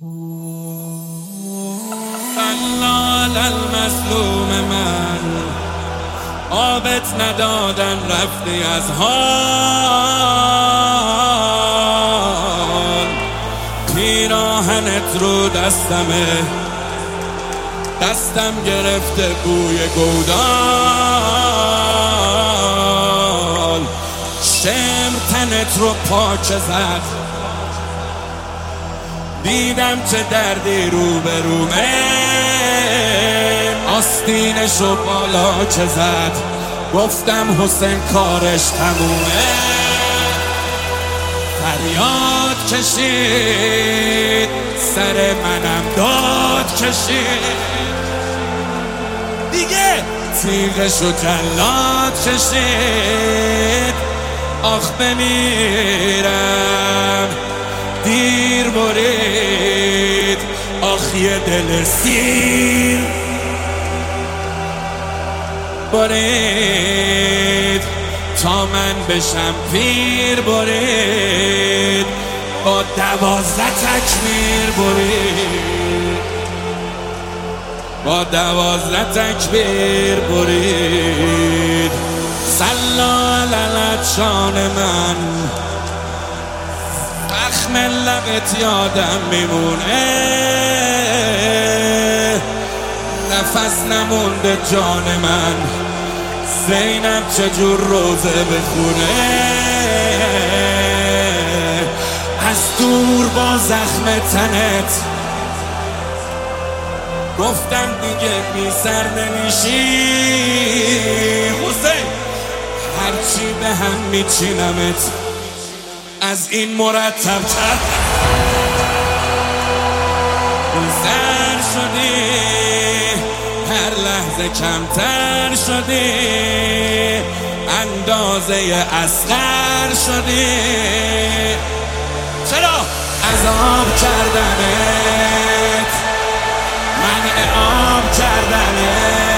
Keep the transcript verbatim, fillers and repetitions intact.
سلال المظلوم من، آبت ندادن رفتی از حال. پیراهنت رو دستمه، دستم گرفته بوی گودال. شمر تنت رو پاچه زد، دیدم چه دردی رو به رومه. آستینشو بالا چه زد، گفتم حسین کارش تمومه. فریاد کشید، سر منم داد کشید، دیگه تیغشو جلاد کشید. آخ بمیرم دیر برید، آخ یه دل سیر برید تا من بشم پیر برید. با دوازده تکبیر برید، با دوازده تکبیر برید. سلال العطشان من، زخم لبت یادم میمونه. نفس نمونده جان من، زینب چجور روزه بخونه. از دور با زخم تنت گفتم دیگه بی سر نمیشی. حسین هرچی به هم میچینمت از این مرتب تر زر شدی، هر لحظه کمتر شدی، اندازه اصغر شدی. چرا عذاب کردمت، منع آب کردمت،